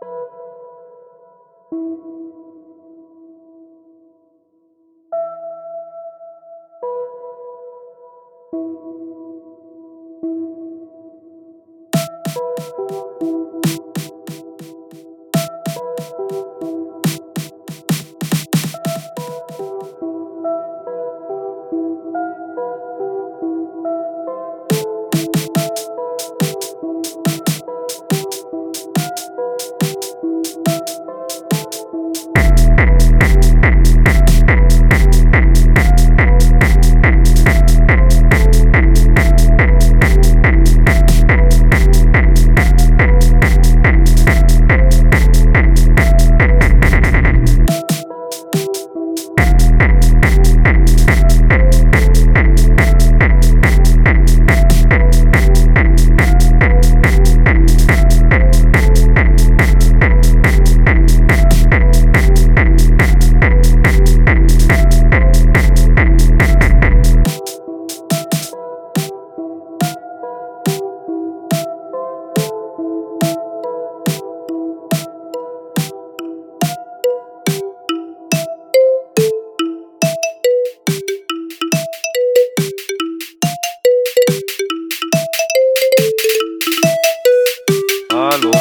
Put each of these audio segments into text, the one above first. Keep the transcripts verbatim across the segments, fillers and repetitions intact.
Hallo.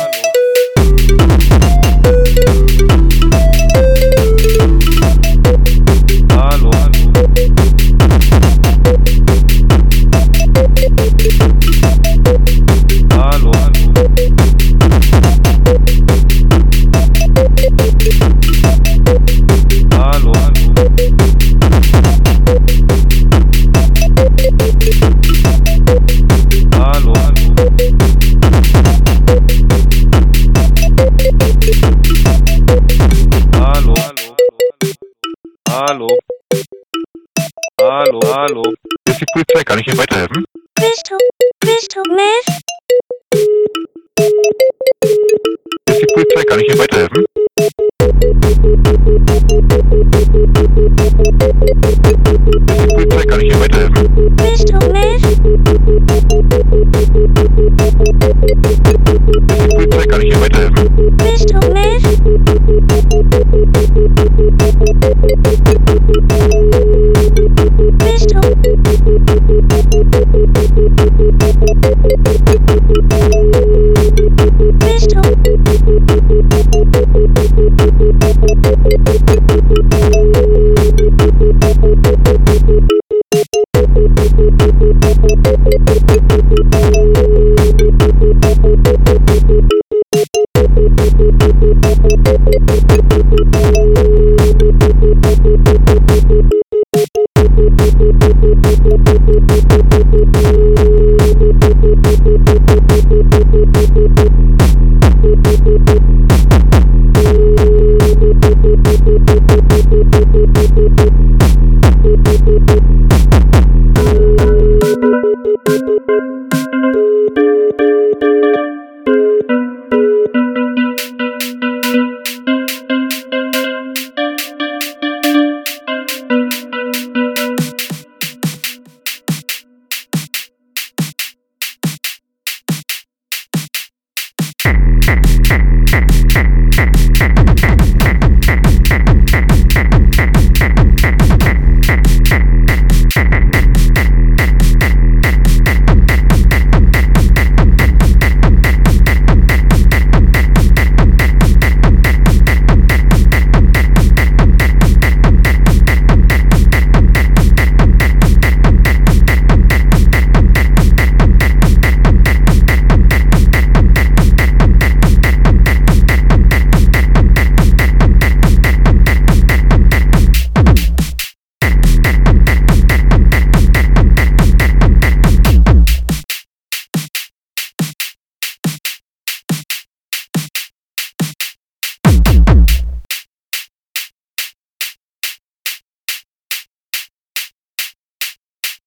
Hallo. Hallo. Hallo. Hallo. Hallo. Hallo. Hallo, hallo. Hier ist die Polizei, kann ich Ihnen weiterhelfen? Crystal, Crystal Meth. Hier ist die Polizei, kann ich Ihnen weiterhelfen? Hier ist die Polizei, kann ich Ihnen weiterhelfen? Crystal Meth. Hier ist die Polizei, kann ich Ihnen weiterhelfen? Crystal Meth. Crystal. Crystal.